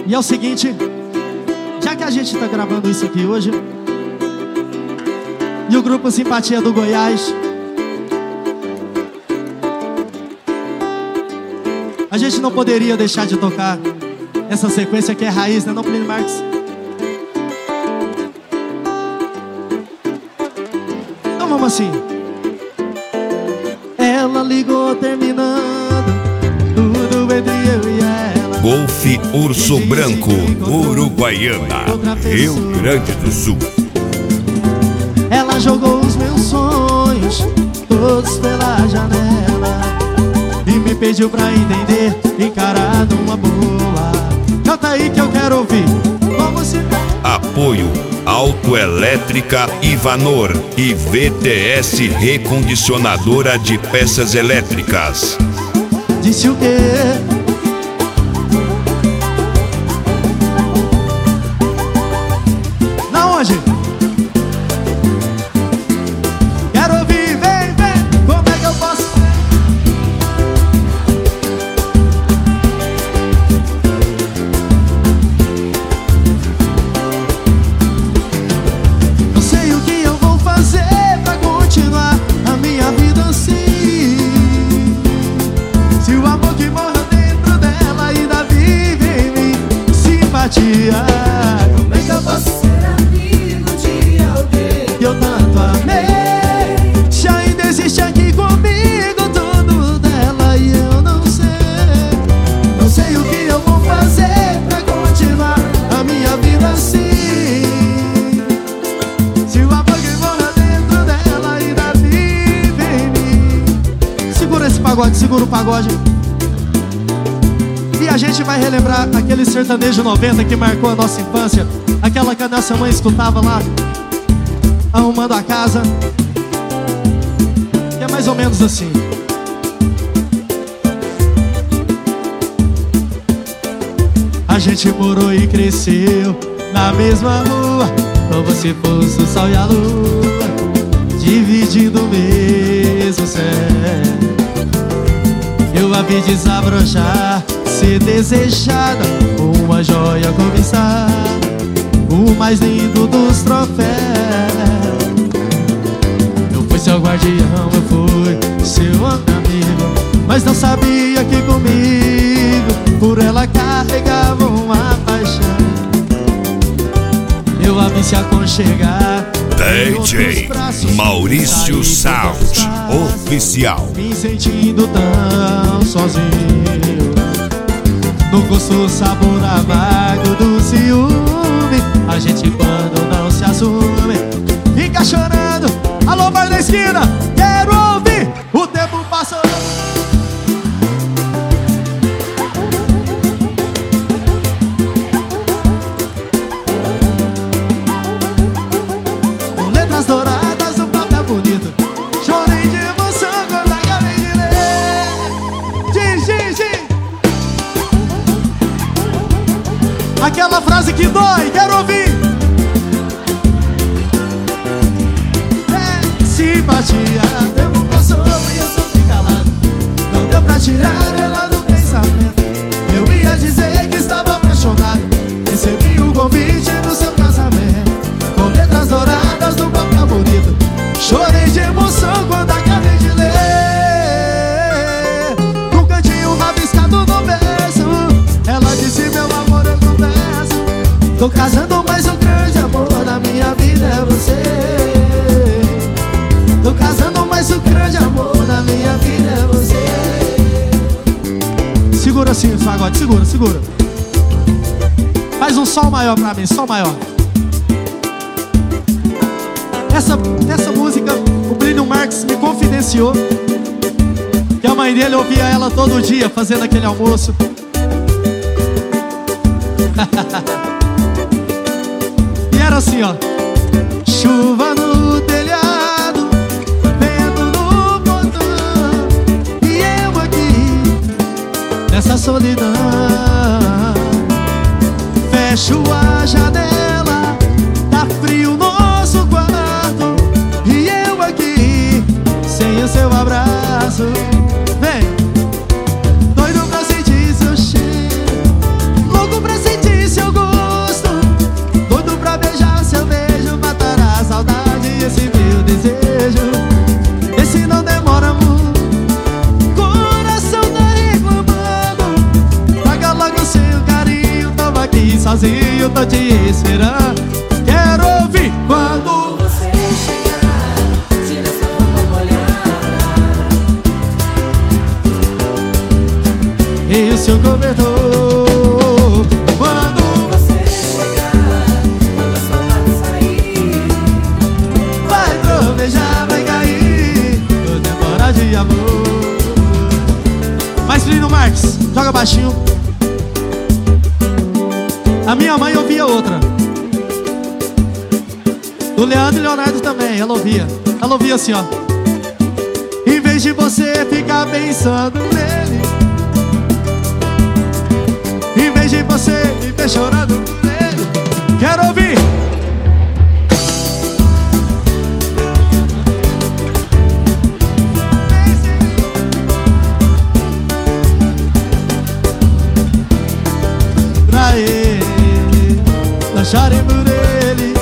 E é o seguinte, já que a gente tá gravando isso aqui hoje, e o grupo Simpatia do Goiás, a gente não poderia deixar de tocar essa sequência que é raiz, né, não, Plínio Marques? Então vamos assim. Ela ligou terminando tudo entre eu e ela. Golfe Urso Branco, Uruguaiana, Rio Grande do Sul. Ela jogou os meus sonhos todos pela janela e me pediu pra entender, encarar numa boa. Canta aí que eu quero ouvir. Vamos se... Apoio Autoelétrica Ivanor e VTS Recondicionadora de Peças Elétricas. Disse o quê? Na onde? Quero ouvir, vem, vem. Como é que eu posso? Não sei o que eu vou fazer pra continuar a minha vida assim. Se o amor que mora dentro dela ainda vive em mim. Simpatia. Como é que eu posso ser amigo de alguém que eu tanto amei? Se ainda existe aqui comigo tudo dela e eu não sei. Não sei o que eu vou fazer pra continuar a minha vida assim. Se o amor que mora dentro dela ainda vive em mim. Segura esse pagode, segura o pagode. E a gente vai relembrar aquele sertanejo 90 que marcou a nossa infância. Aquela que a nossa mãe escutava lá, arrumando a casa. Que é mais ou menos assim. A gente morou e cresceu na mesma rua, como se fosse o sol e a lua, dividindo o mesmo céu. Eu a vi desabrochar, ser desejada, uma joia cobiçada, o mais lindo dos troféus. Eu fui seu guardião, eu fui seu amigo, mas não sabia que comigo por ela carregava uma paixão. Eu a vi se aconchegar DJ Maurício Sound Oficial. Me sentindo tão sozinho, no gosto, sabor amargo do ciúme. A gente quando não se assume fica chorando. Alô, bar da esquina, quero ouvir. O tempo passou. Com letras douradas, um papel bonito. Chorei de emoção quando acabei de ler. Gin. Aquela frase que dói, quero ouvir. É, simpatia. Tempo passou e eu só fui calado. Não deu pra tirar ela do pensamento. Eu ia dizer que estava apaixonado. Recebi o convite no seu casamento, com letras douradas no papel bonito. Chorei de emoção quando acabei de ler. Um cantinho rabiscado no verso, ela disse: meu amor, eu confesso, tô casando, mas o grande amor da minha vida é você. Tô casando, mas o grande amor da minha vida é você. Segura assim o pagode, segura. Faz um sol maior pra mim, sol maior. Essa música, o Plínio Marques me confidenciou que a mãe dele ouvia ela todo dia fazendo aquele almoço. E era assim, ó: chuva no telhado, vento no portão, e eu aqui nessa solidão. Fecho a janela, tá frio nosso quarto, e eu aqui sem o seu abraço. Vem, doido pra sentir seu cheiro, louco pra sentir sozinho, tô te esperando. Quero ouvir quando você chegar, tira sua roupa molhada e o seu cobertor. Quando você chegar, quando a sua mata sair, vai trovejar, vai cair toda temporada de amor. Mais Lino Marques, joga baixinho. A minha mãe ouvia outra, do Leandro e Leonardo também, ela ouvia assim, ó. Em vez de você ficar pensando nele, em vez de você viver chorando por ele, quero ouvir. Pra ele, não chore por ele.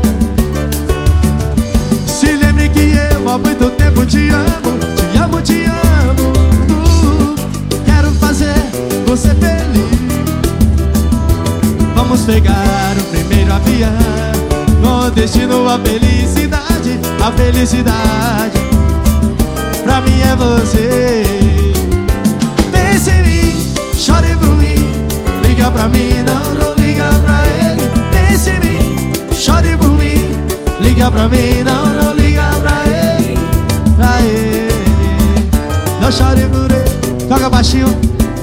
Se lembre que eu há muito tempo te amo, te amo, te amo. Quero fazer você feliz. Vamos pegar o primeiro avião com destino à felicidade. A felicidade pra mim é você. Pense em mim, chore por mim, liga pra mim, não liga pra ele. Pense em mim, chore por mim, liga pra mim, não liga pra ele. Pra ele, não chore por ele. Toca baixinho,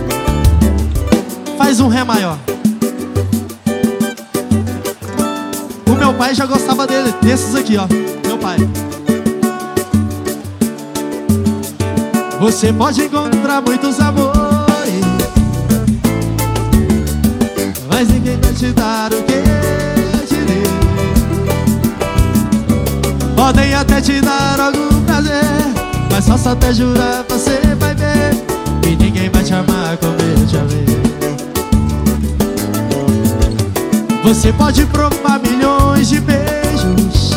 faz um ré maior. O meu pai já gostava dele, desses aqui, ó. Meu pai. Você pode encontrar muitos amores, mas ninguém vai te dar o que eu te dei. Podem até te dar algum prazer, mas só até jurar você vai ver. E ninguém vai te amar como eu te amei. Você pode provar milhões de beijos,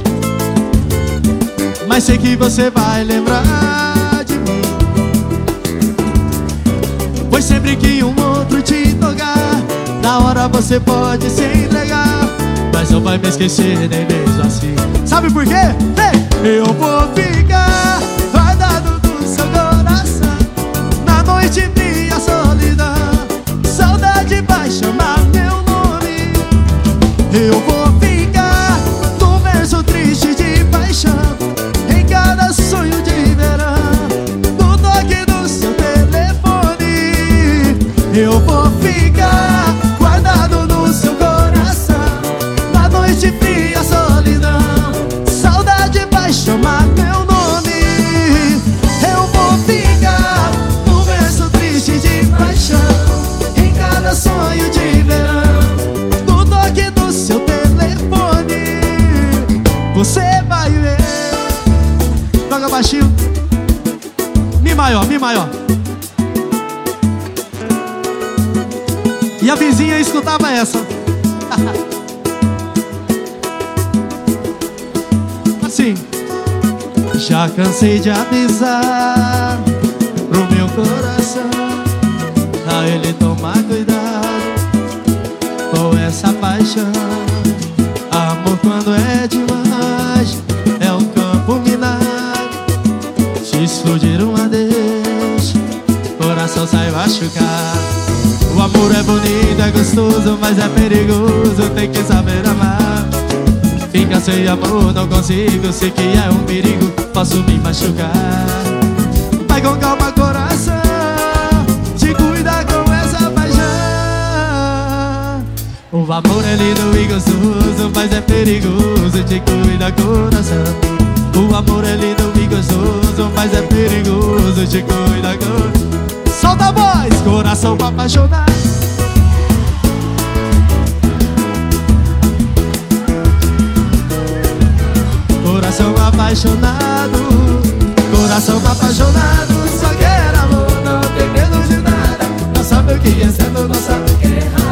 mas sei que você vai lembrar de mim. Pois sempre que um outro te tocar, na hora você pode se entregar, mas não vai me esquecer nem mesmo assim. Sabe por quê? Vem! Eu vou ficar guardado no seu coração, na noite fria, solidão, saudade vai chamar meu nome. Eu vou ficar no verso triste de paixão, em cada sonho de verão, no toque do seu telefone. Eu vou ficar guardado no seu coração, na noite fria, solidão, saudade vai chamar meu nome. Eu vou ficar no verso triste de paixão, em cada sonho de verão, no toque do seu telefone. Você vai ver. Toca baixinho. Mi maior, mi maior. E a vizinha escutava essa. Assim. Já cansei de avisar pro meu coração, a ele tomar cuidado com essa paixão. Amor quando é demais é um campo minado. Se explodir uma deixa, coração sai machucado. O amor é bonito, é gostoso, mas é perigoso, tem que saber amar. Fica sem amor, não consigo, sei que é um perigo, posso me machucar. Vai com calma, coração, te cuida com essa paixão. O amor é lindo e gostoso, mas é perigoso, te cuida, coração. O amor é lindo e gostoso, mas é perigoso, te cuida, coração. Solta a voz, coração apaixonado. Coração apaixonado, coração apaixonado, só quer amor, não tem medo de nada, não sabe o que é certo, não sabe o que é errado.